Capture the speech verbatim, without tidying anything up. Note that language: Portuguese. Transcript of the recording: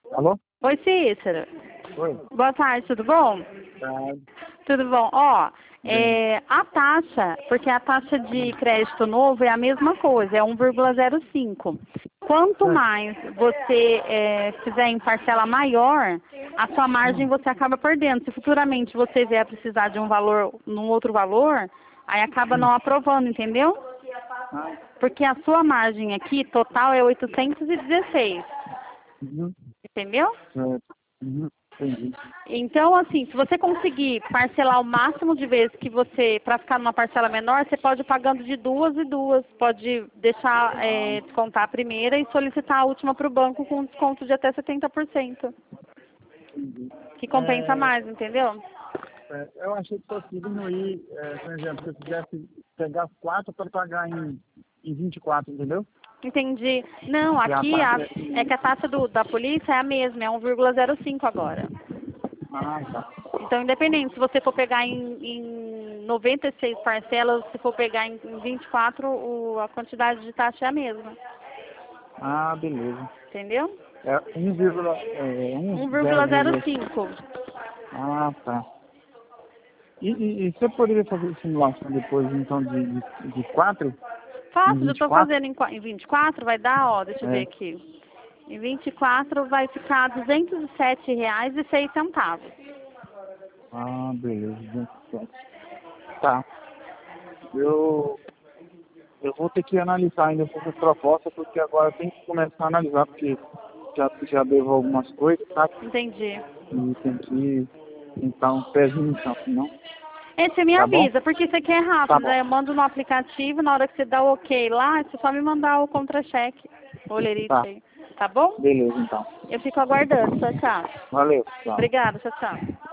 Alô? Oi, Cícero. Oi. Boa tarde, tudo bom? Tá. Tudo bom. Ó, Bem. é, a taxa, porque a taxa de crédito novo é a mesma coisa, é um vírgula zero cinco. Quanto Certo. mais você é, fizer em parcela maior, a sua margem você acaba perdendo. Se futuramente você vier precisar de um valor, num outro valor, aí acaba não aprovando, entendeu? Ah, Porque a sua margem aqui, total, é oitocentos e dezesseis. uhum. Entendeu? Certo. Uhum. Entendi. Então, assim, se você conseguir parcelar o máximo de vezes que você, para ficar numa parcela menor, você pode ir pagando de duas e duas. Pode deixar Ah, é, descontar a primeira e solicitar a última para o banco com desconto de até setenta por cento. entendi. Que compensa É, mais, entendeu? é, eu achei que fosse diminuir, é, por exemplo, se eu quisesse pegar quatro para pagar em, em vinte e quatro, entendeu? Entendi. Não, Que a aqui a, taxa é que a taxa do, da polícia é a mesma, é um vírgula zero cinco agora. Ah, tá. Então, independente, se você for pegar em, em noventa e seis parcelas, se for pegar em, em vinte e quatro, o, a quantidade de taxa é a mesma. Ah, beleza. Entendeu? É um vírgula é, um um zero vírgula zero vírgula cinco. Ah, tá. E, e, e você poderia fazer simulação depois, então, de, de, de quatro? Em Fácil, eu vinte e estou quatro? fazendo em, qua- em vinte e quatro, vai dar, ó, deixa eu ver É. aqui. Em vinte e quatro vai ficar duzentos e sete reais e seis centavos. Ah, beleza. vinte e sete. Tá. Eu, eu vou ter que analisar ainda essa proposta, porque agora eu tenho que começar a analisar, porque já, já devo algumas coisas, sabe? Entendi. E tem que tentar um pezinho no campo, não? E você me Tá bom? avisa, porque isso aqui é Tá rápido, bom. né? Eu mando no aplicativo, na hora que você dá o ok lá, você só me mandar o contra-cheque, o lerite Tá. aí. Tá bom? Beleza, então. Eu fico aguardando. Tchau, tchau. Valeu, tchau. Obrigada, tchau, tchau.